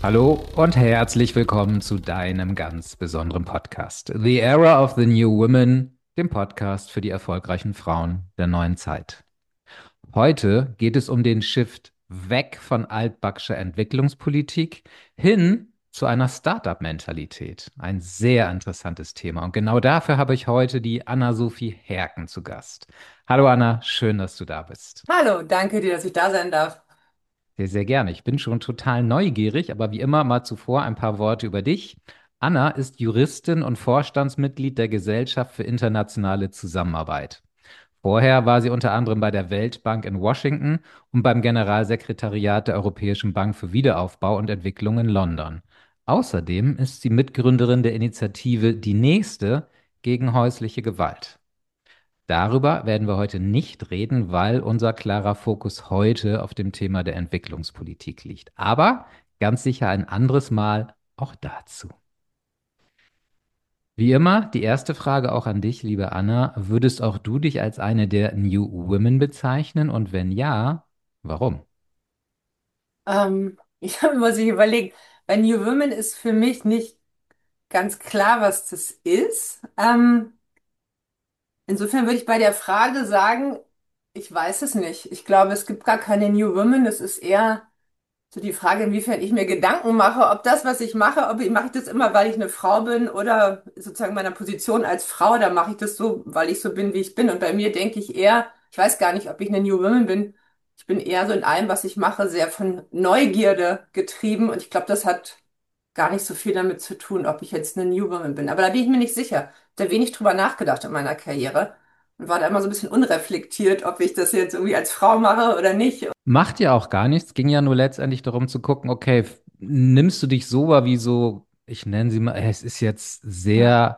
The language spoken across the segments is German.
Hallo und herzlich willkommen zu deinem ganz besonderen Podcast, The Era of the New Women, dem Podcast für die erfolgreichen Frauen der neuen Zeit. Heute geht es um den Shift weg von altbackscher Entwicklungspolitik hin zu einer Startup-Mentalität. Ein sehr interessantes Thema. Und genau dafür habe ich heute die Anna-Sophie Herken zu Gast. Hallo Anna, schön, dass du da bist. Hallo, danke dir, dass ich da sein darf. Sehr, sehr gerne. Ich bin schon total neugierig, aber wie immer mal zuvor ein paar Worte über dich. Anna ist Juristin und Vorstandsmitglied der Gesellschaft für internationale Zusammenarbeit. Vorher war sie unter anderem bei der Weltbank in Washington und beim Generalsekretariat der Europäischen Bank für Wiederaufbau und Entwicklung in London. Außerdem ist sie Mitgründerin der Initiative Die Nächste gegen häusliche Gewalt. Darüber werden wir heute nicht reden, weil unser klarer Fokus heute auf dem Thema der Entwicklungspolitik liegt. Aber ganz sicher ein anderes Mal auch dazu. Wie immer, die erste Frage auch an dich, liebe Anna. Würdest auch du dich als eine der New Women bezeichnen? Und wenn ja, warum? Ich habe mir sich überlegt, bei New Women ist für mich nicht ganz klar, was das ist. Insofern würde ich bei der Frage sagen, ich weiß es nicht. Ich glaube, es gibt gar keine New Women. Es ist eher so die Frage, inwiefern ich mir Gedanken mache, ob das, was ich mache, mache ich das immer, weil ich eine Frau bin oder sozusagen meiner Position als Frau, da mache ich das so, weil ich so bin, wie ich bin. Und bei mir denke ich eher, ich weiß gar nicht, ob ich eine New Woman bin. Ich bin eher so in allem, was ich mache, sehr von Neugierde getrieben. Und ich glaube, das hat gar nicht so viel damit zu tun, ob ich jetzt eine New Woman bin. Aber da bin ich mir nicht sicher. Ich habe da wenig drüber nachgedacht in meiner Karriere und war da immer so ein bisschen unreflektiert, ob ich das jetzt irgendwie als Frau mache oder nicht. Macht ja auch gar nichts. Ging ja nur letztendlich darum zu gucken, okay, nimmst du dich so wahr wie so, ich nenne sie mal, es ist jetzt sehr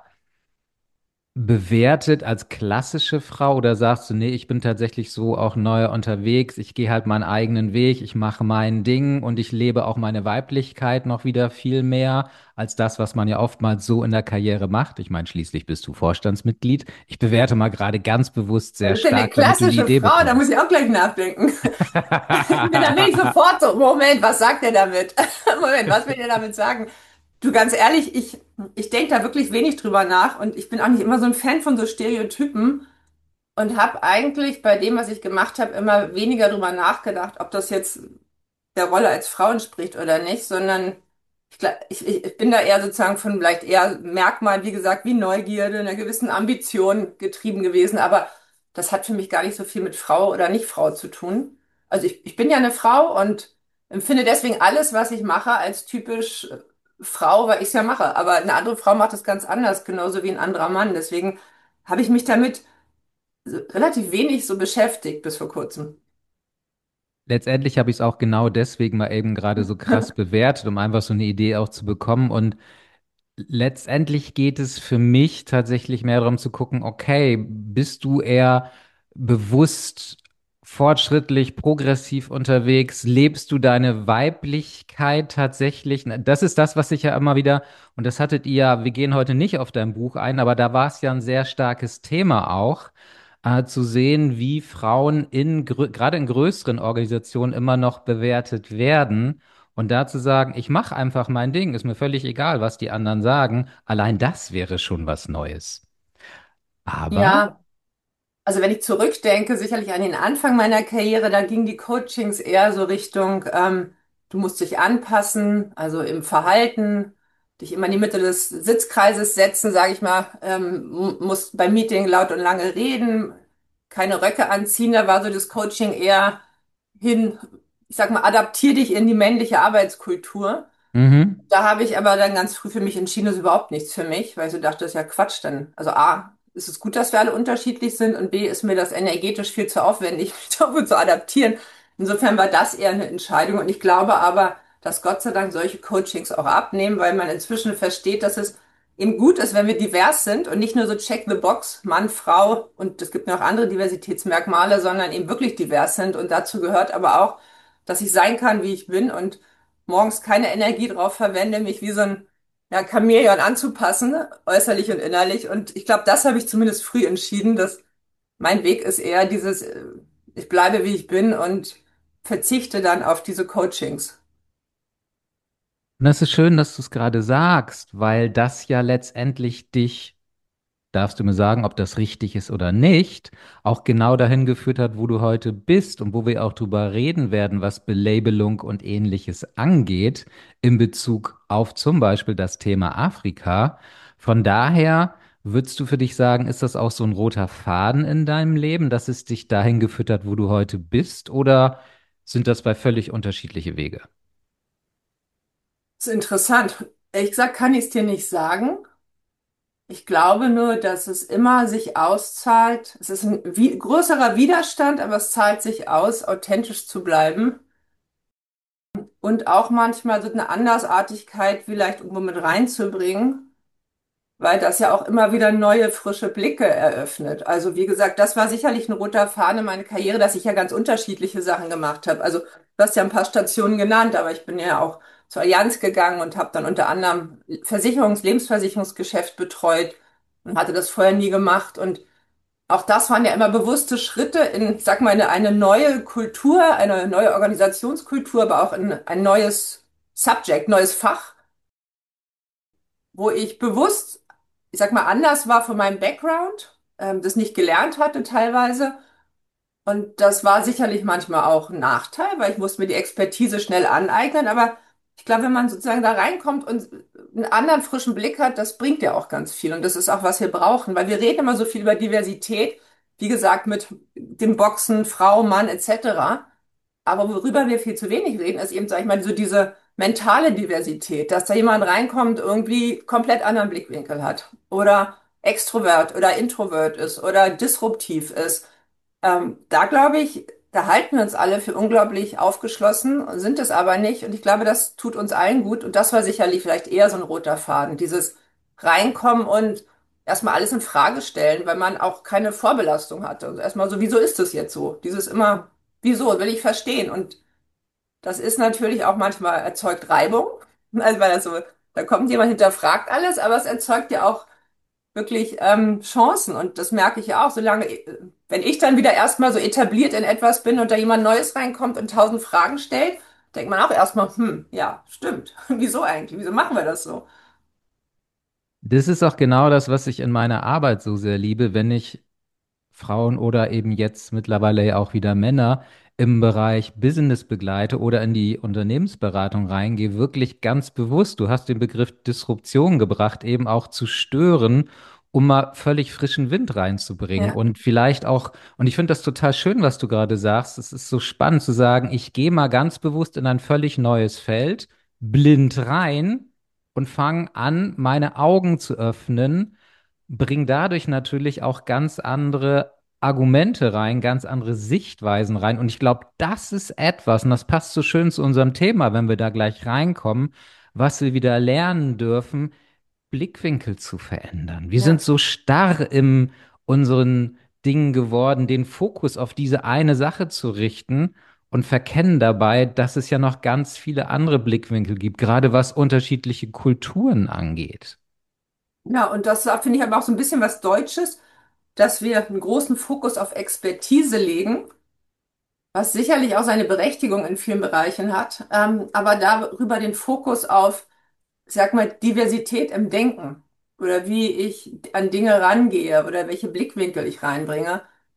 bewertet als klassische Frau oder sagst du, nee, ich bin tatsächlich so auch neu unterwegs, ich gehe halt meinen eigenen Weg, ich mache mein Ding und ich lebe auch meine Weiblichkeit noch wieder viel mehr als das, was man ja oftmals so in der Karriere macht. Ich meine, schließlich bist du Vorstandsmitglied. Ich bewerte mal gerade ganz bewusst Was sehr ist denn eine stark, damit du die klassische Idee Frau? Da muss bekommst. ich auch gleich nachdenken. Da bin ich sofort so, Moment, was sagt er damit? Moment, was will er damit sagen? Du, ganz ehrlich, ich denke da wirklich wenig drüber nach und ich bin auch nicht immer so ein Fan von so Stereotypen und habe eigentlich bei dem, was ich gemacht habe, immer weniger drüber nachgedacht, ob das jetzt der Rolle als Frau entspricht oder nicht, sondern ich bin da eher sozusagen von vielleicht eher Merkmalen, wie gesagt, wie Neugierde, einer gewissen Ambition getrieben gewesen. Aber das hat für mich gar nicht so viel mit Frau oder Nicht-Frau zu tun. Also ich bin ja eine Frau und empfinde deswegen alles, was ich mache, als typisch Frau, weil ich es ja mache. Aber eine andere Frau macht es ganz anders, genauso wie ein anderer Mann. Deswegen habe ich mich damit relativ wenig so beschäftigt bis vor kurzem. Letztendlich habe ich es auch genau deswegen mal eben gerade so krass bewertet, um einfach so eine Idee auch zu bekommen. Und letztendlich geht es für mich tatsächlich mehr darum zu gucken, okay, bist du eher bewusst, fortschrittlich, progressiv unterwegs? Lebst du deine Weiblichkeit tatsächlich? Na, das ist das, was ich ja immer wieder, und das hattet ihr ja, wir gehen heute nicht auf dein Buch ein, aber da war es ja ein sehr starkes Thema auch, zu sehen, wie Frauen gerade in größeren Organisationen immer noch bewertet werden. Und da zu sagen, ich mache einfach mein Ding, ist mir völlig egal, was die anderen sagen, allein das wäre schon was Neues. Aber, Ja. Also wenn ich zurückdenke, sicherlich an den Anfang meiner Karriere, da gingen die Coachings eher so Richtung, du musst dich anpassen, also im Verhalten, dich immer in die Mitte des Sitzkreises setzen, sage ich mal, musst beim Meeting laut und lange reden, keine Röcke anziehen. Da war so das Coaching eher hin, ich sag mal, adaptier dich in die männliche Arbeitskultur. mhm. Da habe ich aber dann ganz früh für mich entschieden, das ist überhaupt nichts für mich, weil ich so dachte, das ist ja Quatsch dann. Also A, ist es gut, dass wir alle unterschiedlich sind und B, ist mir das energetisch viel zu aufwendig, mich dafür zu adaptieren. Insofern war das eher eine Entscheidung und ich glaube aber, dass Gott sei Dank solche Coachings auch abnehmen, weil man inzwischen versteht, dass es eben gut ist, wenn wir divers sind und nicht nur so check the box, Mann, Frau und es gibt noch andere Diversitätsmerkmale, sondern eben wirklich divers sind und dazu gehört aber auch, dass ich sein kann, wie ich bin und morgens keine Energie drauf verwende, mich wie so ein ja, Chamäleon anzupassen, äußerlich und innerlich. Und ich glaube, das habe ich zumindest früh entschieden, dass mein Weg ist eher dieses, ich bleibe, wie ich bin und verzichte dann auf diese Coachings. Und das ist schön, dass du es gerade sagst, weil das ja letztendlich dich, darfst du mir sagen, ob das richtig ist oder nicht, auch genau dahin geführt hat, wo du heute bist und wo wir auch drüber reden werden, was Belabelung und ähnliches angeht, in Bezug auf zum Beispiel das Thema Afrika. Von daher würdest du für dich sagen, ist das auch so ein roter Faden in deinem Leben, dass es dich dahin geführt hat, wo du heute bist, oder sind das zwei völlig unterschiedliche Wege? Das ist interessant. Ehrlich gesagt kann ich es dir nicht sagen. Ich glaube nur, dass es immer sich auszahlt. Es ist ein größerer Widerstand, aber es zahlt sich aus, authentisch zu bleiben und auch manchmal so eine Andersartigkeit vielleicht irgendwo mit reinzubringen, weil das ja auch immer wieder neue, frische Blicke eröffnet. Also wie gesagt, das war sicherlich ein roter Faden in meiner Karriere, dass ich ja ganz unterschiedliche Sachen gemacht habe. Also du hast ja ein paar Stationen genannt, aber ich bin ja auch zur Allianz gegangen und habe dann unter anderem Lebensversicherungsgeschäft betreut und hatte das vorher nie gemacht. Und auch das waren ja immer bewusste Schritte in, sag mal, eine neue Kultur, eine neue Organisationskultur, aber auch in ein neues Subject, neues Fach, wo ich bewusst, ich sag mal, anders war von meinem Background, das nicht gelernt hatte teilweise. Und das war sicherlich manchmal auch ein Nachteil, weil ich musste mir die Expertise schnell aneignen. Aber ich glaube, wenn man sozusagen da reinkommt und einen anderen frischen Blick hat, das bringt ja auch ganz viel. Und das ist auch, was wir brauchen, weil wir reden immer so viel über Diversität, wie gesagt, mit dem Boxen, Frau, Mann etc. Aber worüber wir viel zu wenig reden, ist eben, sag ich mal, so diese mentale Diversität, dass da jemand reinkommt, irgendwie komplett anderen Blickwinkel hat oder extrovert oder introvert ist oder disruptiv ist. Da glaube ich, da halten wir uns alle für unglaublich aufgeschlossen, sind es aber nicht. Und ich glaube, das tut uns allen gut. Und das war sicherlich vielleicht eher so ein roter Faden, dieses Reinkommen und erstmal alles in Frage stellen, weil man auch keine Vorbelastung hatte. Also erstmal so, wieso ist das jetzt so? Dieses immer, wieso, will ich verstehen. Und das ist natürlich auch manchmal erzeugt Reibung. Also weil das so, da kommt jemand, hinterfragt alles, aber es erzeugt ja auch wirklich Chancen. Und das merke ich ja auch, solange, wenn ich dann wieder erstmal so etabliert in etwas bin und da jemand Neues reinkommt und 1000 Fragen stellt, denkt man auch erstmal, ja, stimmt. Wieso eigentlich? Wieso machen wir das so? Das ist auch genau das, was ich in meiner Arbeit so sehr liebe, wenn ich Frauen oder eben jetzt mittlerweile ja auch wieder Männer im Bereich Business begleite oder in die Unternehmensberatung reingehe, wirklich ganz bewusst, du hast den Begriff Disruption gebracht, eben auch zu stören, um mal völlig frischen Wind reinzubringen Ja. und vielleicht auch, und ich finde das total schön, was du gerade sagst, es ist so spannend zu sagen, ich gehe mal ganz bewusst in ein völlig neues Feld, blind rein und fange an, meine Augen zu öffnen, bring dadurch natürlich auch ganz andere Argumente rein, ganz andere Sichtweisen rein. Und ich glaube, das ist etwas, und das passt so schön zu unserem Thema, wenn wir da gleich reinkommen, was wir wieder lernen dürfen, Blickwinkel zu verändern. Wir sind Ja. so starr in unseren Dingen geworden, den Fokus auf diese eine Sache zu richten und verkennen dabei, dass es ja noch ganz viele andere Blickwinkel gibt, gerade was unterschiedliche Kulturen angeht. Ja, und das finde ich aber auch so ein bisschen was Deutsches, dass wir einen großen Fokus auf Expertise legen, was sicherlich auch seine Berechtigung in vielen Bereichen hat, aber darüber den Fokus auf, ich sag mal, Diversität im Denken oder wie ich an Dinge rangehe oder welche Blickwinkel ich reinbringe,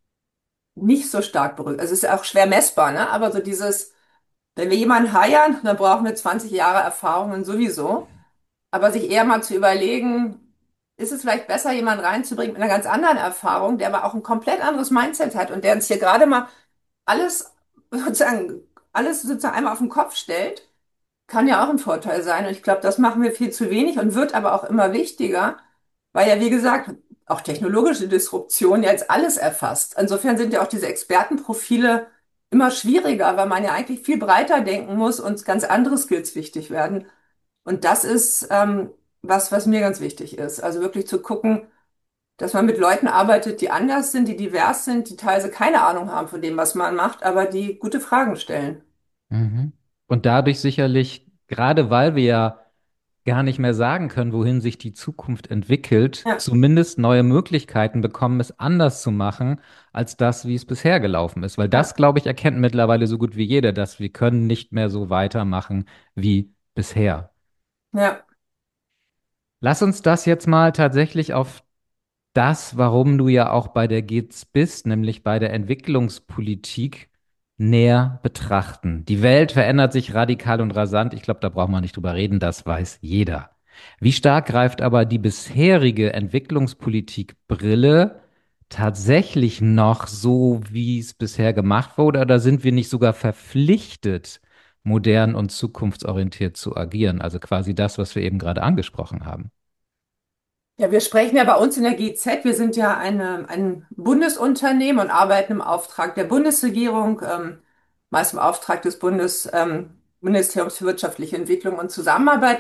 nicht so stark berücksichtigt. Also es ist auch schwer messbar, ne? Aber so dieses, wenn wir jemanden heiern, dann brauchen wir 20 Jahre Erfahrungen sowieso. Aber sich eher mal zu überlegen, ist es vielleicht besser, jemanden reinzubringen mit einer ganz anderen Erfahrung, der aber auch ein komplett anderes Mindset hat und der uns hier gerade mal alles sozusagen, alles sozusagen einmal auf den Kopf stellt, kann ja auch ein Vorteil sein. Und ich glaube, das machen wir viel zu wenig und wird aber auch immer wichtiger, weil ja, wie gesagt, auch technologische Disruption ja jetzt alles erfasst. Insofern sind ja auch diese Expertenprofile immer schwieriger, weil man ja eigentlich viel breiter denken muss und ganz andere Skills wichtig werden. Und das ist was mir ganz wichtig ist. Also wirklich zu gucken, dass man mit Leuten arbeitet, die anders sind, die divers sind, die teilweise keine Ahnung haben von dem, was man macht, aber die gute Fragen stellen. Mhm. Und dadurch sicherlich, gerade weil wir ja gar nicht mehr sagen können, wohin sich die Zukunft entwickelt, Ja, zumindest neue Möglichkeiten bekommen, es anders zu machen, als das, wie es bisher gelaufen ist. Weil das, ja. glaube ich, erkennt mittlerweile so gut wie jeder, dass wir können nicht mehr so weitermachen wie bisher. Ja. Lass uns das jetzt mal tatsächlich auf das, warum du ja auch bei der GIZ bist, nämlich bei der Entwicklungspolitik, näher betrachten. Die Welt verändert sich radikal und rasant. Ich glaube, da braucht man nicht drüber reden, das weiß jeder. Wie stark greift aber die bisherige Entwicklungspolitikbrille tatsächlich noch so, wie es bisher gemacht wurde, oder sind wir nicht sogar verpflichtet, modern und zukunftsorientiert zu agieren? Also quasi das, was wir eben gerade angesprochen haben. Ja, wir sprechen ja bei uns in der GZ. Wir sind ja ein Bundesunternehmen und arbeiten im Auftrag der Bundesregierung, meist im Auftrag des Ministeriums für wirtschaftliche Entwicklung und Zusammenarbeit.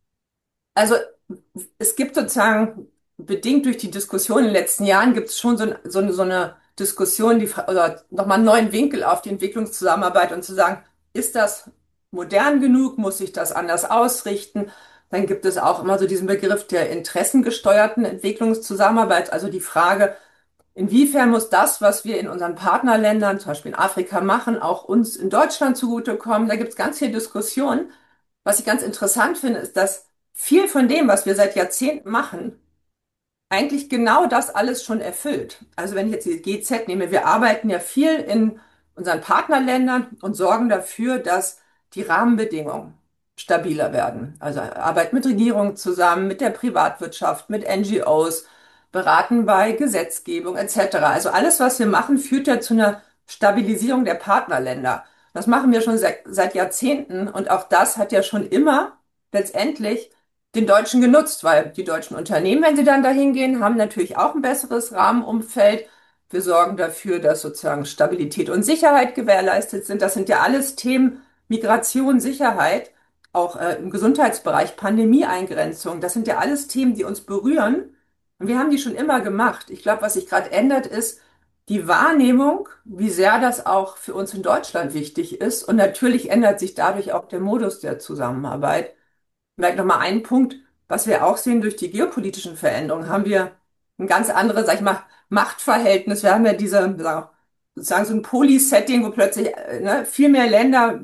Also es gibt sozusagen, bedingt durch die Diskussion in den letzten Jahren, gibt es schon so eine Diskussion, oder nochmal einen neuen Winkel auf die Entwicklungszusammenarbeit und zu sagen, ist das modern genug? Muss sich das anders ausrichten? Dann gibt es auch immer so diesen Begriff der interessengesteuerten Entwicklungszusammenarbeit, also die Frage, inwiefern muss das, was wir in unseren Partnerländern, zum Beispiel in Afrika machen, auch uns in Deutschland zugutekommen? Da gibt es ganz viel Diskussion. Was ich ganz interessant finde, ist, dass viel von dem, was wir seit Jahrzehnten machen, eigentlich genau das alles schon erfüllt. Also wenn ich jetzt die GZ nehme, wir arbeiten ja viel in unseren Partnerländern und sorgen dafür, dass die Rahmenbedingungen stabiler werden. Also Arbeit mit Regierungen zusammen, mit der Privatwirtschaft, mit NGOs, beraten bei Gesetzgebung etc. Also alles, was wir machen, führt ja zu einer Stabilisierung der Partnerländer. Das machen wir schon seit Jahrzehnten und auch das hat ja schon immer letztendlich den Deutschen genutzt, weil die deutschen Unternehmen, wenn sie dann dahin gehen, haben natürlich auch ein besseres Rahmenumfeld. Wir sorgen dafür, dass sozusagen Stabilität und Sicherheit gewährleistet sind. Das sind ja alles Themen, Migration, Sicherheit, auch im Gesundheitsbereich, Pandemieeingrenzung. Das sind ja alles Themen, die uns berühren. Und wir haben die schon immer gemacht. Ich glaube, was sich gerade ändert, ist die Wahrnehmung, wie sehr das auch für uns in Deutschland wichtig ist. Und natürlich ändert sich dadurch auch der Modus der Zusammenarbeit. Vielleicht nochmal ein Punkt, was wir auch sehen durch die geopolitischen Veränderungen, haben wir ein ganz anderes, sag ich mal, Machtverhältnis. Wir haben ja sozusagen so ein Polis-Setting, wo plötzlich ne, viel mehr Länder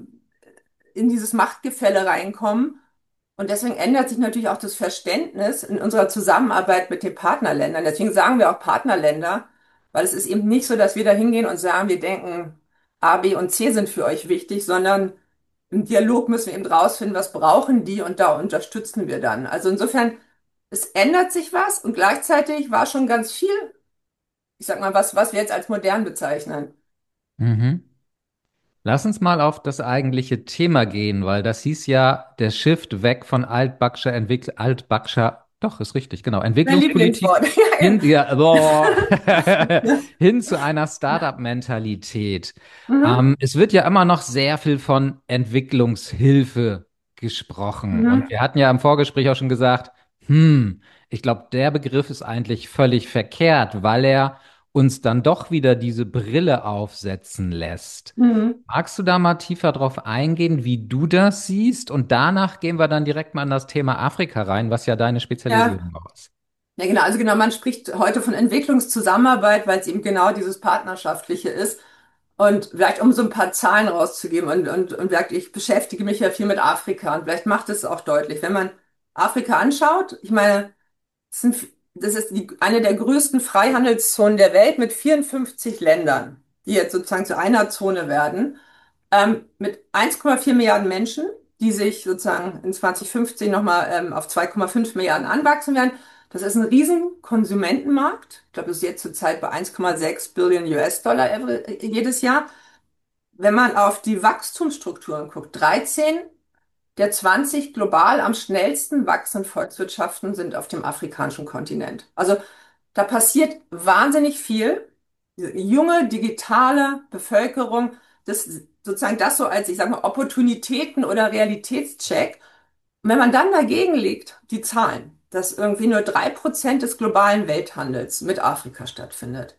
in dieses Machtgefälle reinkommen. Und deswegen ändert sich natürlich auch das Verständnis in unserer Zusammenarbeit mit den Partnerländern. Deswegen sagen wir auch Partnerländer, weil es ist eben nicht so, dass wir da hingehen und sagen, wir denken, A, B und C sind für euch wichtig, sondern im Dialog müssen wir eben rausfinden, was brauchen die und da unterstützen wir dann. Also insofern, es ändert sich was und gleichzeitig war schon ganz viel, ich sag mal, was wir jetzt als modern bezeichnen. Mhm. Lass uns mal auf das eigentliche Thema gehen, weil das hieß ja der Shift weg von altbackscher, doch, ist richtig, genau, Mein Entwicklungspolitik Lieblingswort. Ja, hin, ja, boah, ja. hin zu einer Startup-Mentalität. Mhm. Es wird ja immer noch sehr viel von Entwicklungshilfe gesprochen. Und Mhm. wir hatten ja im Vorgespräch auch schon gesagt, ich glaube, der Begriff ist eigentlich völlig verkehrt, weil er uns dann doch wieder diese Brille aufsetzen lässt. Mhm. Magst du da mal tiefer drauf eingehen, wie du das siehst? Und danach gehen wir dann direkt mal in das Thema Afrika rein, was ja deine Ja. Spezialisierung auch ist. Ja, genau. Also genau, man spricht heute von Entwicklungszusammenarbeit, weil es eben genau dieses Partnerschaftliche ist. Und vielleicht, um so ein paar Zahlen rauszugeben und wirklich, ich beschäftige mich ja viel mit Afrika und vielleicht macht es auch deutlich, wenn man Afrika anschaut, ich meine, das ist eine der größten Freihandelszonen der Welt mit 54 Ländern, die jetzt sozusagen zu einer Zone werden, mit 1,4 Milliarden Menschen, die sich sozusagen in 2050 nochmal auf 2,5 Milliarden anwachsen werden. Das ist ein riesen Konsumentenmarkt. Ich glaube, das ist jetzt zurzeit bei 1,6 Billionen US-Dollar jedes Jahr. Wenn man auf die Wachstumsstrukturen guckt, 13 der 20 global am schnellsten wachsenden Volkswirtschaften sind auf dem afrikanischen Kontinent. Also da passiert wahnsinnig viel. Diese junge, digitale Bevölkerung, das sozusagen das so als, ich sag mal, Opportunitäten oder Realitätscheck. Und wenn man dann dagegen legt, die Zahlen, dass irgendwie nur 3% des globalen Welthandels mit Afrika stattfindet,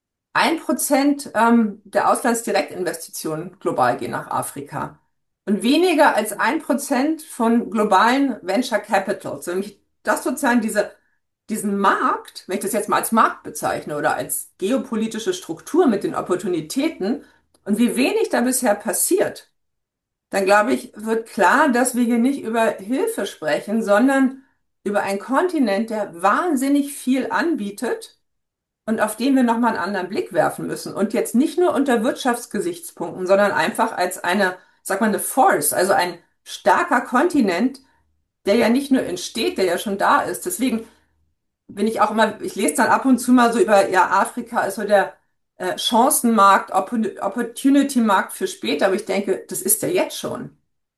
1% der Auslandsdirektinvestitionen global gehen nach Afrika. Und weniger als 1% von globalen Venture Capitals. Wenn ich das sozusagen diesen Markt, wenn ich das jetzt mal als Markt bezeichne oder als geopolitische Struktur mit den Opportunitäten und wie wenig da bisher passiert, dann glaube ich, wird klar, dass wir hier nicht über Hilfe sprechen, sondern über einen Kontinent, der wahnsinnig viel anbietet und auf den wir nochmal einen anderen Blick werfen müssen. Und jetzt nicht nur unter Wirtschaftsgesichtspunkten, sondern einfach als eine, sag mal, eine Force, also ein starker Kontinent, der ja nicht nur entsteht, der ja schon da ist. Deswegen bin ich auch immer, ich lese dann ab und zu mal so über, ja, Afrika ist so der Chancenmarkt, Opportunity-Markt für später, aber ich denke, das ist ja jetzt schon.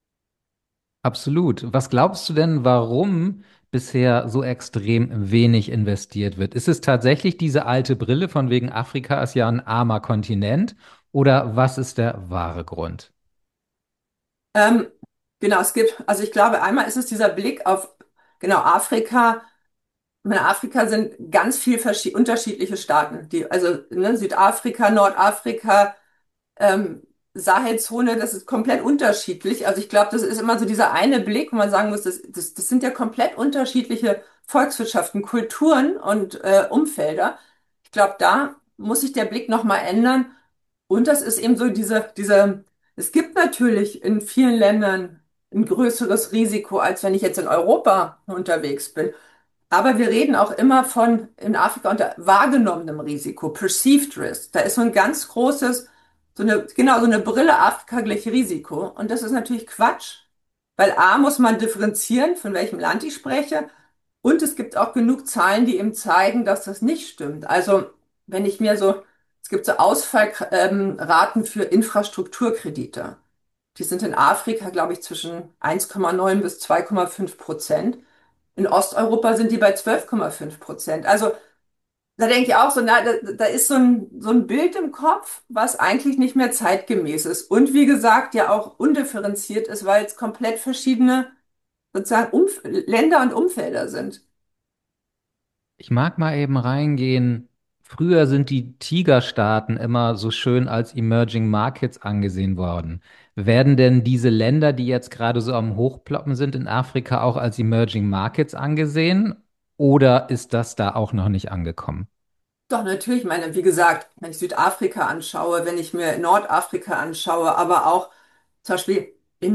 Absolut. Was glaubst du denn, warum bisher so extrem wenig investiert wird? Ist es tatsächlich diese alte Brille von wegen Afrika ist ja ein armer Kontinent oder was ist der wahre Grund? Ähm, genau, es gibt, also ich glaube, einmal ist es dieser Blick auf, genau, Afrika. In Afrika sind ganz viel unterschiedliche Staaten, die, also ne, Südafrika, Nordafrika, ähm, Sahelzone, das ist komplett unterschiedlich. Also ich glaube, das ist immer so dieser eine Blick, wo man sagen muss, das sind ja komplett unterschiedliche Volkswirtschaften, Kulturen und Umfelder. Ich glaube, da muss sich der Blick nochmal ändern. Und das ist eben so es gibt natürlich in vielen Ländern ein größeres Risiko, als wenn ich jetzt in Europa unterwegs bin. Aber wir reden auch immer von in Afrika unter wahrgenommenem Risiko, perceived risk. Da ist so ein ganz großes, genau, so eine Brille Afrika gleich Risiko. Und das ist natürlich Quatsch, weil A muss man differenzieren, von welchem Land ich spreche. Und es gibt auch genug Zahlen, die eben zeigen, dass das nicht stimmt. Also, wenn ich mir so, es gibt so Ausfallraten für Infrastrukturkredite. Die sind in Afrika, glaube ich, zwischen 1,9 bis 2,5%. In Osteuropa sind die bei 12,5%. Also da denke ich auch so, na, da ist so ein Bild im Kopf, was eigentlich nicht mehr zeitgemäß ist. Und wie gesagt, ja auch undifferenziert ist, weil es komplett verschiedene sozusagen Länder und Umfelder sind. Ich mag mal eben reingehen. Früher sind die Tigerstaaten immer so schön als Emerging Markets angesehen worden. Werden denn diese Länder, die jetzt gerade so am Hochploppen sind in Afrika, auch als Emerging Markets angesehen? Oder ist das da auch noch nicht angekommen? Doch, natürlich, ich meine, wie gesagt, wenn ich Südafrika anschaue, wenn ich mir Nordafrika anschaue, aber auch zum Beispiel in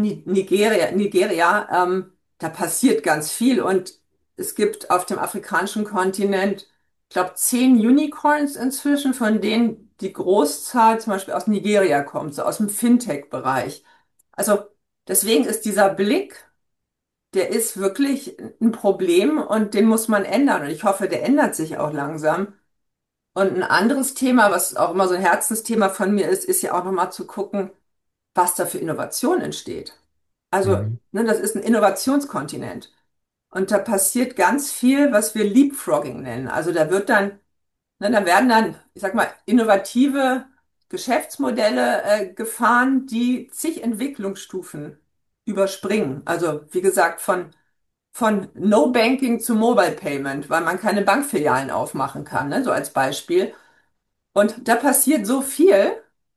Nigeria, da passiert ganz viel und es gibt auf dem afrikanischen Kontinent, ich glaube, 10 Unicorns inzwischen, von denen die Großzahl zum Beispiel aus Nigeria kommt, so aus dem Fintech-Bereich. Also deswegen ist dieser Blick, der ist wirklich ein Problem und den muss man ändern und ich hoffe, der ändert sich auch langsam. Und ein anderes Thema, was auch immer so ein Herzensthema von mir ist, ist ja auch nochmal zu gucken, was da für Innovation entsteht. Also, Mhm. ne, das ist ein Innovationskontinent. Und da passiert ganz viel, was wir Leapfrogging nennen. Also da wird dann, ne, da werden dann, ich sag mal, innovative Geschäftsmodelle gefahren, die zig Entwicklungsstufen überspringen. Also wie gesagt, von No Banking zu Mobile Payment, weil man keine Bankfilialen aufmachen kann, ne, so als Beispiel. Und da passiert so viel,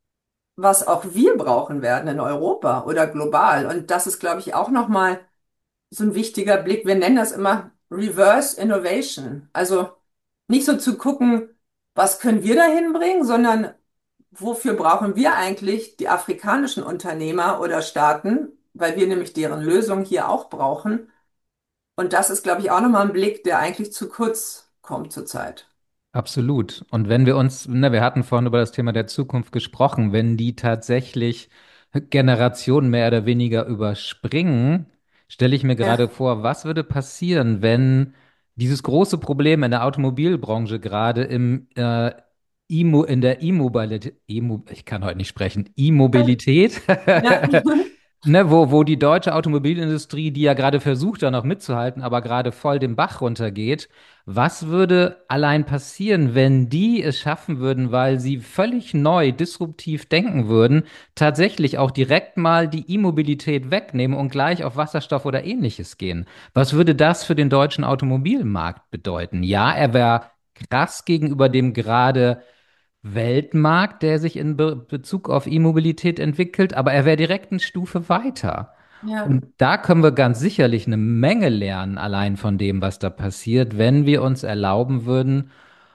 was auch wir brauchen werden in Europa oder global. Und das ist, glaube ich, auch nochmal so ein wichtiger Blick. Wir nennen das immer Reverse Innovation. Also nicht so zu gucken, was können wir da hinbringen, sondern wofür brauchen wir eigentlich die afrikanischen Unternehmer oder Staaten, weil wir nämlich deren Lösung hier auch brauchen. Und das ist, glaube ich, auch nochmal ein Blick, der eigentlich zu kurz kommt zurzeit. Absolut. Und wenn wir uns, ne, wir hatten vorhin über das Thema der Zukunft gesprochen, wenn die tatsächlich Generationen mehr oder weniger überspringen, stelle ich mir gerade Ja, vor, was würde passieren, wenn dieses große Problem in der Automobilbranche gerade in der E-Mobilität, ich kann heute nicht sprechen, E-Mobilität, ja, ne, wo die deutsche Automobilindustrie, die ja gerade versucht, da noch mitzuhalten, aber gerade voll den Bach runtergeht. Was würde allein passieren, wenn die es schaffen würden, weil sie völlig neu, disruptiv denken würden, tatsächlich auch direkt mal die E-Mobilität wegnehmen und gleich auf Wasserstoff oder ähnliches gehen? Was würde das für den deutschen Automobilmarkt bedeuten? Ja, er wäre krass gegenüber dem gerade Weltmarkt, der sich in Bezug auf E-Mobilität entwickelt, aber er wäre direkt eine Stufe weiter. ja. Und da können wir ganz sicherlich eine Menge lernen, allein von dem, was da passiert, wenn wir uns erlauben würden,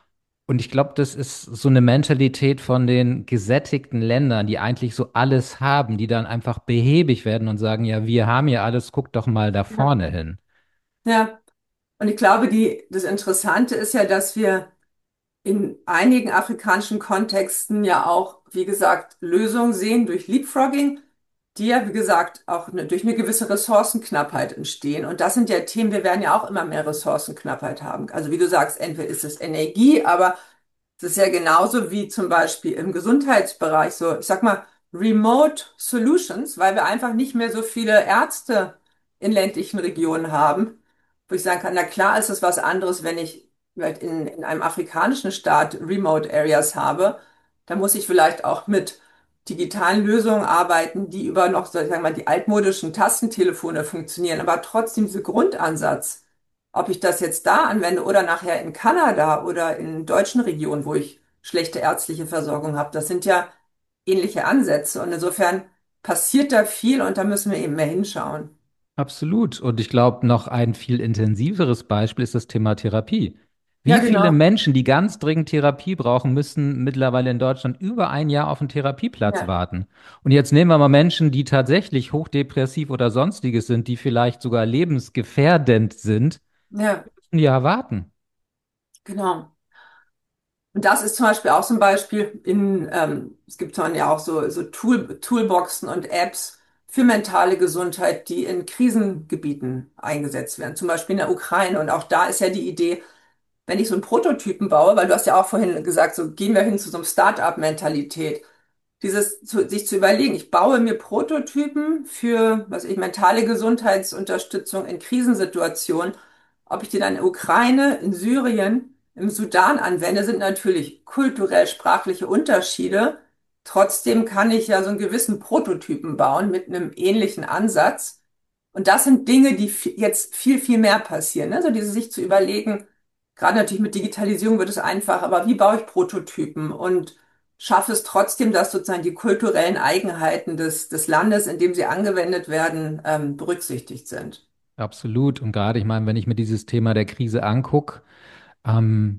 Und ich glaube, das ist so eine Mentalität von den gesättigten Ländern, die eigentlich so alles haben, die dann einfach behäbig werden und sagen, ja, wir haben ja alles, guck doch mal da Ja. vorne hin. Ja. Und ich glaube, das Interessante ist ja, dass wir in einigen afrikanischen Kontexten ja auch, wie gesagt, Lösungen sehen durch Leapfrogging, die ja, wie gesagt, auch durch eine gewisse Ressourcenknappheit entstehen. Und das sind ja Themen, wir werden ja auch immer mehr Ressourcenknappheit haben. Also wie du sagst, entweder ist es Energie, aber es ist ja genauso wie zum Beispiel im Gesundheitsbereich so, ich sag mal, Remote Solutions, weil wir einfach nicht mehr so viele Ärzte in ländlichen Regionen haben, wo ich sagen kann, na klar ist es was anderes, wenn ich vielleicht in einem afrikanischen Staat Remote Areas habe. Da muss ich vielleicht auch mit digitalen Lösungen arbeiten, die über noch, so, ich sag mal, die altmodischen Tastentelefone funktionieren, aber trotzdem dieser Grundansatz. Ob ich das jetzt da anwende oder nachher in Kanada oder in deutschen Regionen, wo ich schlechte ärztliche Versorgung habe, das sind ja ähnliche Ansätze. Und insofern passiert da viel und da müssen wir eben mehr hinschauen. Absolut. Und ich glaube, noch ein viel intensiveres Beispiel ist das Thema Therapie. Ja, Wie viele genau. Menschen, die ganz dringend Therapie brauchen, müssen mittlerweile in Deutschland über ein Jahr auf einen Therapieplatz Ja, warten? Und jetzt nehmen wir mal Menschen, die tatsächlich hochdepressiv oder sonstiges sind, die vielleicht sogar lebensgefährdend sind, ja, müssen ja warten. genau. Und das ist zum Beispiel auch so ein Beispiel es gibt dann ja auch so Toolboxen und Apps für mentale Gesundheit, die in Krisengebieten eingesetzt werden, zum Beispiel in der Ukraine. Und auch da ist ja die Idee, wenn ich so einen Prototypen baue, weil du hast ja auch vorhin gesagt, so gehen wir hin zu so einem Start-up-Mentalität. Sich zu überlegen, ich baue mir Prototypen für, was ich, mentale Gesundheitsunterstützung in Krisensituationen. Ob ich die dann in der Ukraine, in Syrien, im Sudan anwende, sind natürlich kulturell sprachliche Unterschiede. Trotzdem kann ich ja so einen gewissen Prototypen bauen mit einem ähnlichen Ansatz. Und das sind Dinge, die jetzt viel, viel mehr passieren. Ne? So dieses sich zu überlegen, gerade natürlich mit Digitalisierung wird es einfach, aber wie baue ich Prototypen und schaffe es trotzdem, dass sozusagen die kulturellen Eigenheiten des Landes, in dem sie angewendet werden, berücksichtigt sind. Absolut. Und gerade, ich meine, wenn ich mir dieses Thema der Krise angucke, ähm,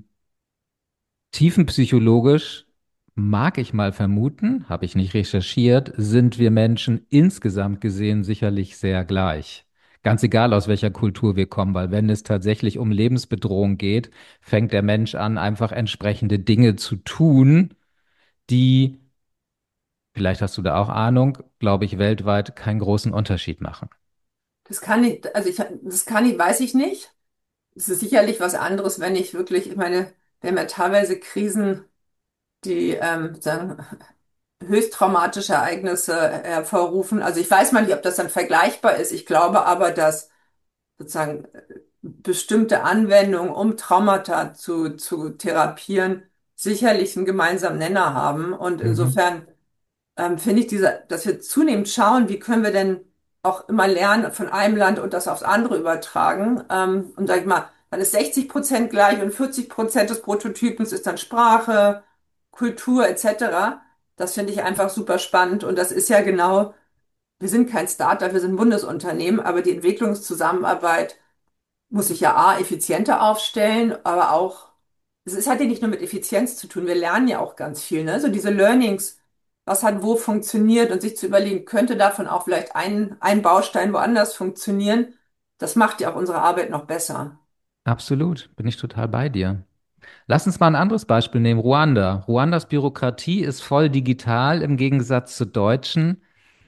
tiefenpsychologisch mag ich mal vermuten, habe ich nicht recherchiert, sind wir Menschen insgesamt gesehen sicherlich sehr gleich. Ganz egal, aus welcher Kultur wir kommen, weil wenn es tatsächlich um Lebensbedrohung geht, fängt der Mensch an, einfach entsprechende Dinge zu tun, die, vielleicht hast du da auch Ahnung, glaube ich, weltweit keinen großen Unterschied machen. Das kann ich, also das kann ich, weiß ich nicht. Es ist sicherlich was anderes, wenn ich wirklich, ich meine, wir haben ja teilweise Krisen, die sozusagen höchst traumatische Ereignisse hervorrufen. Also ich weiß mal nicht, ob das dann vergleichbar ist. Ich glaube aber, dass sozusagen bestimmte Anwendungen, um Traumata zu therapieren, sicherlich einen gemeinsamen Nenner haben. Und Mhm. insofern finde ich dass wir zunehmend schauen, wie können wir denn auch immer lernen von einem Land und das aufs andere übertragen. Und sag ich mal, dann ist 60% gleich und 40% des Prototypens ist dann Sprache, Kultur etc. Das finde ich einfach super spannend. Und das ist ja genau, wir sind kein Startup, wir sind ein Bundesunternehmen, aber die Entwicklungszusammenarbeit muss sich ja A, effizienter aufstellen, aber auch, hat ja nicht nur mit Effizienz zu tun, wir lernen ja auch ganz viel, ne? So diese Learnings, was hat wo funktioniert und sich zu überlegen, könnte davon auch vielleicht ein Baustein woanders funktionieren, das macht ja auch unsere Arbeit noch besser. Absolut, bin ich total bei dir. Lass uns mal ein anderes Beispiel nehmen, Ruanda. Ruandas Bürokratie ist voll digital im Gegensatz zur deutschen.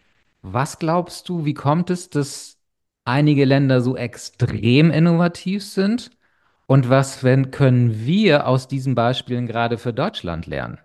Was glaubst du, wie kommt es, dass einige Länder so extrem innovativ sind? Und was, wenn, können wir aus diesen Beispielen gerade für Deutschland lernen?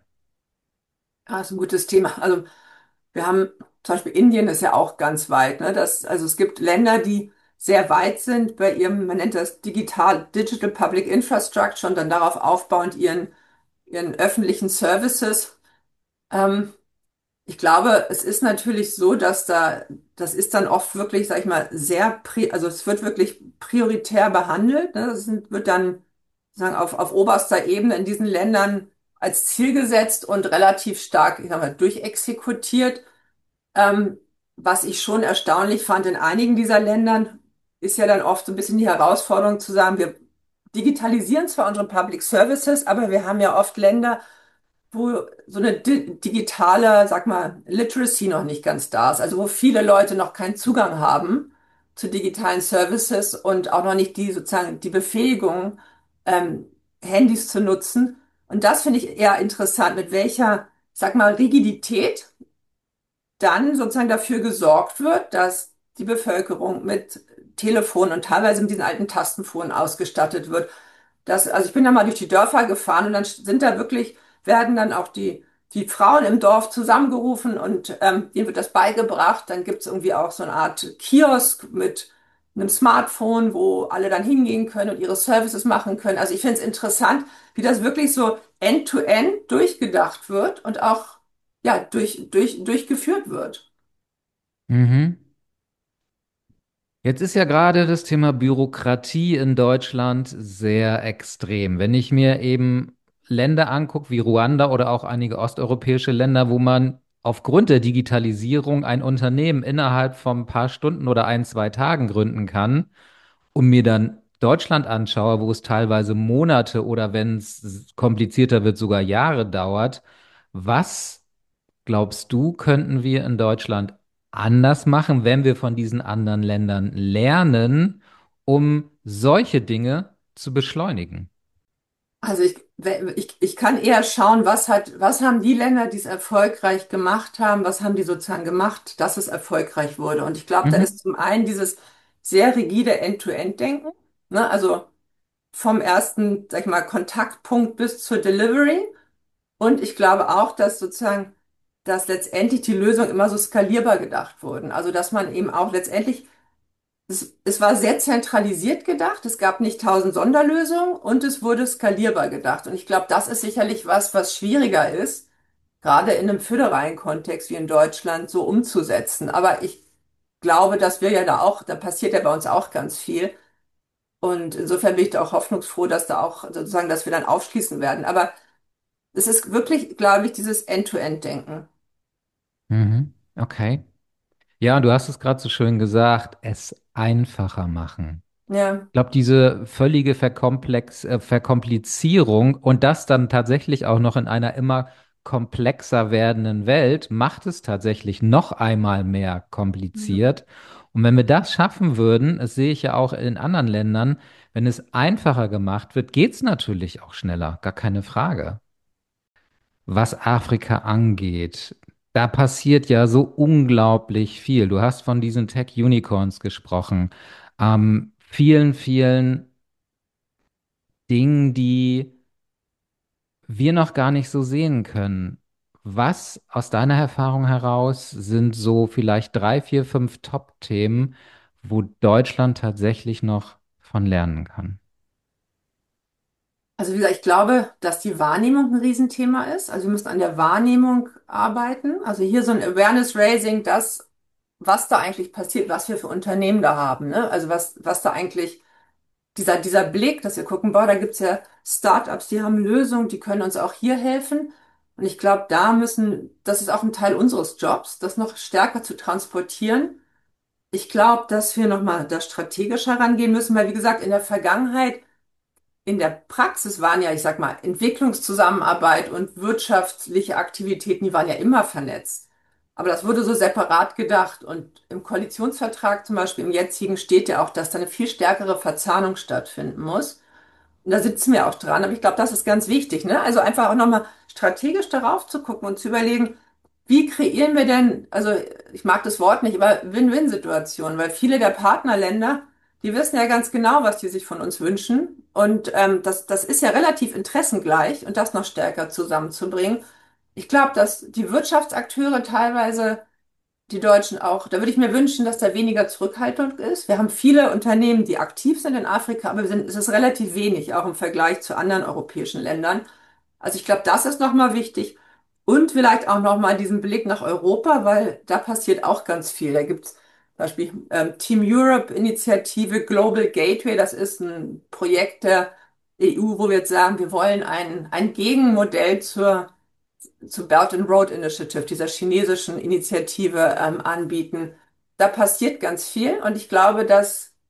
Ja, ist ein gutes Thema. Also wir haben zum Beispiel Indien ist ja auch ganz weit, ne? Also es gibt Länder, die sehr weit sind bei ihrem, man nennt das Digital Public Infrastructure und dann darauf aufbauend ihren öffentlichen Services. Ähm, Ich glaube, es ist natürlich so, das ist dann oft wirklich, sag ich mal, also es wird wirklich prioritär behandelt. Ne? Wird dann sagen, auf oberster Ebene in diesen Ländern als Ziel gesetzt und relativ stark, ich sag mal, durchexekutiert. Ähm, Was ich schon erstaunlich fand in einigen dieser Ländern, ist ja dann oft so ein bisschen die Herausforderung zu sagen, wir digitalisieren zwar unsere Public Services, aber wir haben ja oft Länder, wo so eine digitale, sag mal, Literacy noch nicht ganz da ist. Also wo viele Leute noch keinen Zugang haben zu digitalen Services und auch noch nicht die sozusagen die Befähigung, ähm, Handys zu nutzen. Und das finde ich eher interessant, mit welcher, sag mal, Rigidität dann sozusagen dafür gesorgt wird, dass die Bevölkerung mit Telefon und teilweise mit diesen alten Tastenfuhren ausgestattet wird. Also ich bin da mal durch die Dörfer gefahren und dann sind da wirklich, werden dann auch die Frauen im Dorf zusammengerufen und denen wird das beigebracht. Dann gibt es irgendwie auch so eine Art Kiosk mit einem Smartphone, wo alle dann hingehen können und ihre Services machen können. Also ich finde es interessant, wie das wirklich so end-to-end durchgedacht wird und auch ja, durchgeführt wird. Mhm. Jetzt ist ja gerade das Thema Bürokratie in Deutschland sehr extrem. Wenn ich mir eben Länder angucke, wie Ruanda oder auch einige osteuropäische Länder, wo man aufgrund der Digitalisierung ein Unternehmen innerhalb von ein paar Stunden oder ein, zwei Tagen gründen kann, und mir dann Deutschland anschaue, wo es teilweise Monate oder wenn es komplizierter wird, sogar Jahre dauert, was glaubst du, könnten wir in Deutschland anders machen, wenn wir von diesen anderen Ländern lernen, um solche Dinge zu beschleunigen? Also ich kann eher schauen, was haben die Länder, die es erfolgreich gemacht haben, was haben die sozusagen gemacht, dass es erfolgreich wurde. Und ich glaube, da ist Mhm. zum einen dieses sehr rigide End-to-End-Denken, ne? Also vom ersten, sag ich mal, Kontaktpunkt bis zur Delivery. Und ich glaube auch, dass sozusagen, dass letztendlich die Lösungen immer so skalierbar gedacht wurden. Also dass man eben auch letztendlich es war sehr zentralisiert gedacht, es gab nicht tausend Sonderlösungen und es wurde skalierbar gedacht. Und ich glaube, das ist sicherlich was schwieriger ist, gerade in einem föderalen Kontext wie in Deutschland so umzusetzen. Aber ich glaube, dass wir ja da auch, da passiert ja bei uns auch ganz viel. Und insofern bin ich da auch hoffnungsfroh, dass da auch sozusagen, dass wir dann aufschließen werden. Aber es ist wirklich, glaube ich, dieses End-to-End-Denken. Mhm. Okay. Ja, du hast es gerade so schön gesagt, es einfacher machen. Ja. Ich glaube, diese völlige Verkomplizierung und das dann tatsächlich auch noch in einer immer komplexer werdenden Welt macht es tatsächlich noch einmal mehr kompliziert. Und wenn wir das schaffen würden, das sehe ich ja auch in anderen Ländern, wenn es einfacher gemacht wird, geht es natürlich auch schneller, gar keine Frage. Was Afrika angeht, da passiert ja so unglaublich viel. Du hast von diesen Tech-Unicorns gesprochen. Vielen Dingen, die wir noch gar nicht so sehen können. Was aus deiner Erfahrung heraus sind so vielleicht drei, vier, fünf Top-Themen, wo Deutschland tatsächlich noch von lernen kann? Also wie gesagt, ich glaube, dass die Wahrnehmung ein Riesenthema ist. Also wir müssen an der Wahrnehmung arbeiten. Also hier so ein Awareness-Raising, das, was da eigentlich passiert, was wir für Unternehmen da haben, ne? Also was da eigentlich, dieser Blick, dass wir gucken, boah, da gibt's ja Startups, die haben Lösungen, die können uns auch hier helfen. Und ich glaube, das ist auch ein Teil unseres Jobs, das noch stärker zu transportieren. Ich glaube, dass wir nochmal da strategisch herangehen müssen, weil wie gesagt, in der Vergangenheit in der Praxis waren ja, ich sag mal, Entwicklungszusammenarbeit und wirtschaftliche Aktivitäten, die waren ja immer vernetzt. Aber das wurde so separat gedacht. Und im Koalitionsvertrag zum Beispiel, im jetzigen, steht ja auch, dass da eine viel stärkere Verzahnung stattfinden muss. Und da sitzen wir auch dran. Aber ich glaube, das ist ganz wichtig, ne? Also einfach auch nochmal strategisch darauf zu gucken und zu überlegen, wie kreieren wir denn, also ich mag das Wort nicht, aber Win-Win-Situationen, weil viele der Partnerländer, die wissen ja ganz genau, was die sich von uns wünschen. Und das ist ja relativ interessengleich und das noch stärker zusammenzubringen. Ich glaube, dass die Wirtschaftsakteure teilweise die Deutschen auch. Da würde ich mir wünschen, dass da weniger Zurückhaltung ist. Wir haben viele Unternehmen, die aktiv sind in Afrika, aber es ist relativ wenig, auch im Vergleich zu anderen europäischen Ländern. Also ich glaube, das ist nochmal wichtig. Und vielleicht auch nochmal diesen Blick nach Europa, weil da passiert auch ganz viel. Da gibt's zum Beispiel Team Europe Initiative Global Gateway. Das ist ein Projekt der EU, wo wir jetzt sagen, wir wollen ein Gegenmodell zur Belt and Road Initiative, dieser chinesischen Initiative, anbieten. Da passiert ganz viel und ich glaube, dass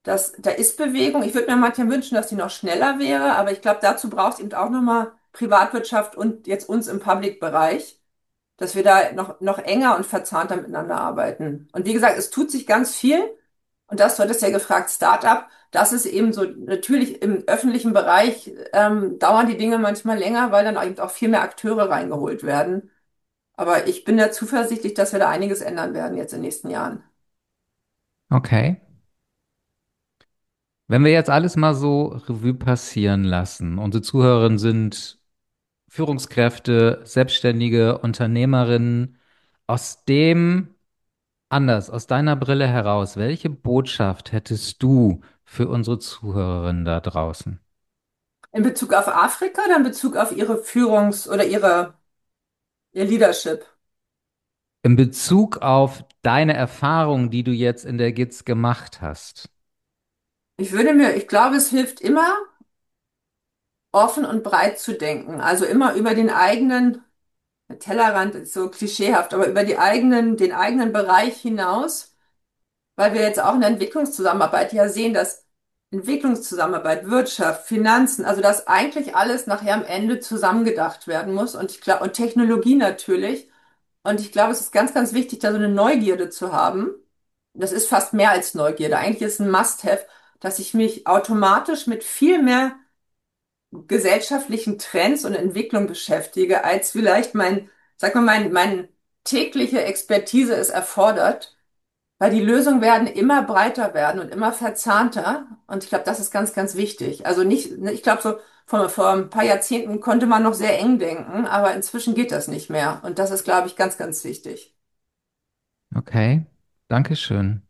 da ist Bewegung. Ich würde mir manchmal wünschen, dass die noch schneller wäre, aber ich glaube, dazu braucht es eben auch nochmal Privatwirtschaft und jetzt uns im Public-Bereich, dass wir da noch enger und verzahnter miteinander arbeiten. Und wie gesagt, es tut sich ganz viel. Und das, du hattest ja gefragt, Start-up, das ist eben so, natürlich im öffentlichen Bereich dauern die Dinge manchmal länger, weil dann eben auch viel mehr Akteure reingeholt werden. Aber ich bin da zuversichtlich, dass wir da einiges ändern werden jetzt in den nächsten Jahren. Okay. Wenn wir jetzt alles mal so Revue passieren lassen, unsere Zuhörerinnen sind Führungskräfte, Selbstständige, Unternehmerinnen, aus dem anders, aus deiner Brille heraus, welche Botschaft hättest du für unsere Zuhörerinnen da draußen? In Bezug auf Afrika oder in Bezug auf ihre oder ihr Leadership? In Bezug auf deine Erfahrung, die du jetzt in der GIZ gemacht hast. Ich glaube, es hilft immer, offen und breit zu denken. Also immer über den eigenen Tellerrand, ist so klischeehaft, aber über den eigenen Bereich hinaus, weil wir jetzt auch in der Entwicklungszusammenarbeit ja sehen, dass Entwicklungszusammenarbeit, Wirtschaft, Finanzen, also dass eigentlich alles nachher am Ende zusammengedacht werden muss und ich glaube, und Technologie natürlich. Und ich glaube, es ist ganz, ganz wichtig, da so eine Neugierde zu haben. Das ist fast mehr als Neugierde. Eigentlich ist es ein Must-have, dass ich mich automatisch mit viel mehr gesellschaftlichen Trends und Entwicklung beschäftige, als vielleicht sag mal, mein tägliche Expertise es erfordert, weil die Lösungen werden immer breiter werden und immer verzahnter. Und ich glaube, das ist ganz, ganz wichtig. Also nicht, ne, ich glaube, so vor ein paar Jahrzehnten konnte man noch sehr eng denken, aber inzwischen geht das nicht mehr. Und das ist, glaube ich, ganz, ganz wichtig. Okay, Dankeschön.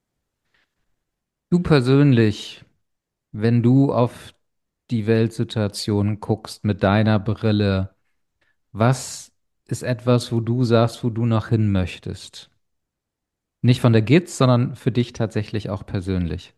Du persönlich, wenn du auf die Weltsituation guckst mit deiner Brille, was ist etwas, wo du sagst, wo du noch hin möchtest? Nicht von der GIZ, sondern für dich tatsächlich auch persönlich.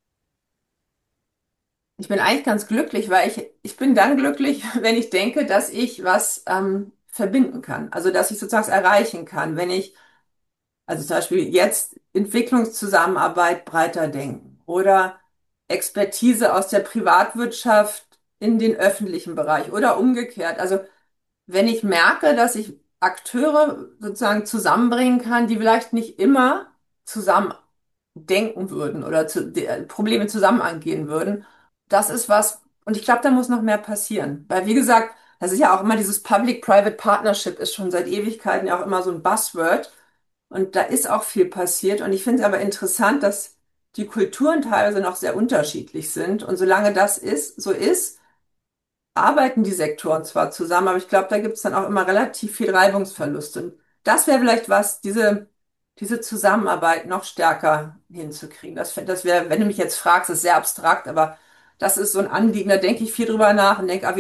Ich bin eigentlich ganz glücklich, weil ich bin dann glücklich, wenn ich denke, dass ich was verbinden kann. Also, dass ich sozusagen erreichen kann, wenn ich also zum Beispiel jetzt Entwicklungszusammenarbeit breiter denken oder Expertise aus der Privatwirtschaft in den öffentlichen Bereich oder umgekehrt. Also wenn ich merke, dass ich Akteure sozusagen zusammenbringen kann, die vielleicht nicht immer zusammen denken würden oder Probleme zusammen angehen würden, das ist was, und ich glaube, da muss noch mehr passieren. Weil, wie gesagt, das ist ja auch immer dieses Public-Private Partnership ist schon seit Ewigkeiten ja auch immer so ein Buzzword. Und da ist auch viel passiert. Und ich finde es aber interessant, dass die Kulturen teilweise noch sehr unterschiedlich sind. Und solange so ist, arbeiten die Sektoren zwar zusammen, aber ich glaube, da gibt es dann auch immer relativ viel Reibungsverlust. Und das wäre vielleicht was, diese Zusammenarbeit noch stärker hinzukriegen. Das wäre, wenn du mich jetzt fragst, ist sehr abstrakt, aber das ist so ein Anliegen, da denke ich viel drüber nach und denke,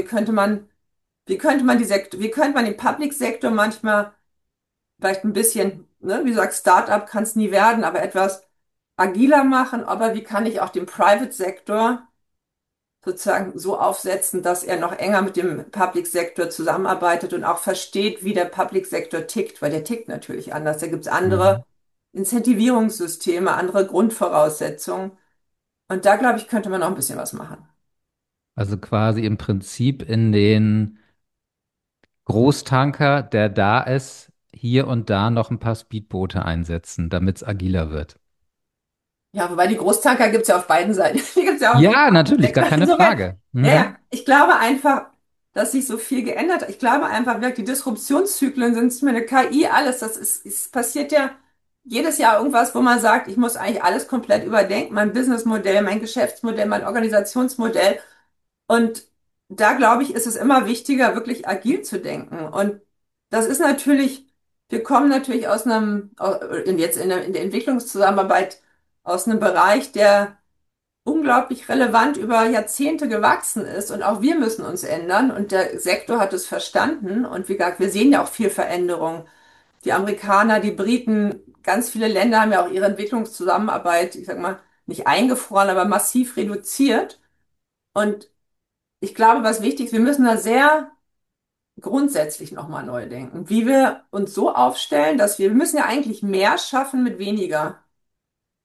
wie könnte man den Public-Sektor manchmal vielleicht ein bisschen, ne, wie gesagt, Start-up kann es nie werden, aber etwas agiler machen, aber wie kann ich auch den Private-Sektor sozusagen so aufsetzen, dass er noch enger mit dem Public Sector zusammenarbeitet und auch versteht, wie der Public Sector tickt, weil der tickt natürlich anders. Da gibt es andere Mhm. Incentivierungssysteme, andere Grundvoraussetzungen. Und da, glaube ich, könnte man noch ein bisschen was machen. Also quasi im Prinzip in den Großtanker, der da ist, hier und da noch ein paar Speedboote einsetzen, damit es agiler wird. Ja, wobei die Großtanker gibt es ja auf beiden Seiten. Die gibt es ja auch. Ja, natürlich, gar keine Insofern, Frage. ja, ja, Mhm. ich glaube einfach, dass sich so viel geändert hat. Ich glaube einfach, wirklich, die Disruptionszyklen sind es mit der KI alles. Es passiert ja jedes Jahr irgendwas, wo man sagt, ich muss eigentlich alles komplett überdenken, mein Businessmodell, mein Geschäftsmodell, mein Organisationsmodell. Und da glaube ich, ist es immer wichtiger, wirklich agil zu denken. Und das ist natürlich, wir kommen natürlich jetzt in der Entwicklungszusammenarbeit aus einem Bereich, der unglaublich relevant über Jahrzehnte gewachsen ist. Und auch wir müssen uns ändern. Und der Sektor hat es verstanden. Und wie gesagt, wir sehen ja auch viel Veränderung. Die Amerikaner, die Briten, ganz viele Länder haben ja auch ihre Entwicklungszusammenarbeit, ich sag mal, nicht eingefroren, aber massiv reduziert. Und ich glaube, was wichtig ist, wir müssen da sehr grundsätzlich nochmal neu denken, wie wir uns so aufstellen, wir müssen ja eigentlich mehr schaffen mit weniger.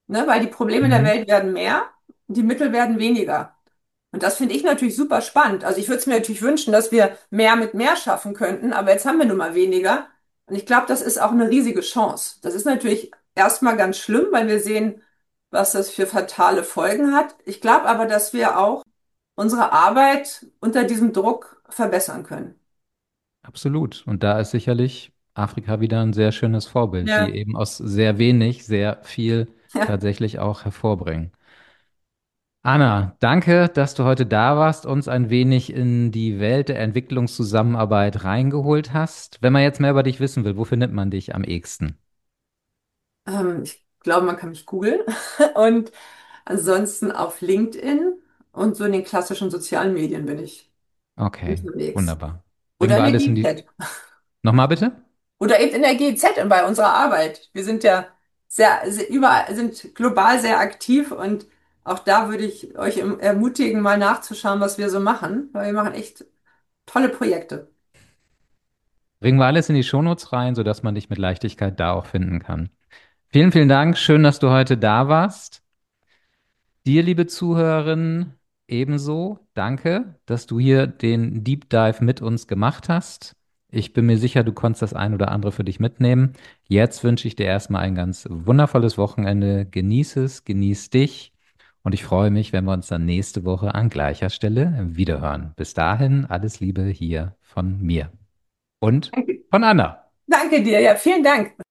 ne? Weil die Probleme in der Mhm. Welt werden mehr, die Mittel werden weniger. Und das finde ich natürlich super spannend. Also ich würde es mir natürlich wünschen, dass wir mehr mit mehr schaffen könnten, aber jetzt haben wir nun mal weniger. Und ich glaube, das ist auch eine riesige Chance. Das ist natürlich erstmal ganz schlimm, weil wir sehen, was das für fatale Folgen hat. Ich glaube aber, dass wir auch unsere Arbeit unter diesem Druck verbessern können. Absolut. Und da ist sicherlich Afrika wieder ein sehr schönes Vorbild, die Ja, eben aus sehr wenig sehr viel ja. tatsächlich auch hervorbringen. Anna, danke, dass du heute da warst, uns ein wenig in die Welt der Entwicklungszusammenarbeit reingeholt hast. Wenn man jetzt mehr über dich wissen will, wo findet man dich am ehesten? Ich glaube, man kann mich googeln. Und ansonsten auf LinkedIn und so in den klassischen sozialen Medien bin ich Okay, unterwegs. wunderbar. Bringen Oder wir in der alles in die... GZ. Nochmal bitte? Oder eben in der GZ und bei unserer Arbeit. Wir sind ja überall, sind global sehr aktiv und auch da würde ich euch ermutigen, mal nachzuschauen, was wir so machen, weil wir machen echt tolle Projekte. Bringen wir alles in die Shownotes rein, sodass man dich mit Leichtigkeit da auch finden kann. Vielen, vielen Dank. Schön, dass du heute da warst. Dir, liebe Zuhörerinnen, ebenso. Danke, dass du hier den Deep Dive mit uns gemacht hast. Ich bin mir sicher, du konntest das ein oder andere für dich mitnehmen. Jetzt wünsche ich dir erstmal ein ganz wundervolles Wochenende. Genieß es, genieß dich. Und ich freue mich, wenn wir uns dann nächste Woche an gleicher Stelle wiederhören. Bis dahin, alles Liebe hier von mir und Danke, von Anna. danke dir, ja, vielen Dank.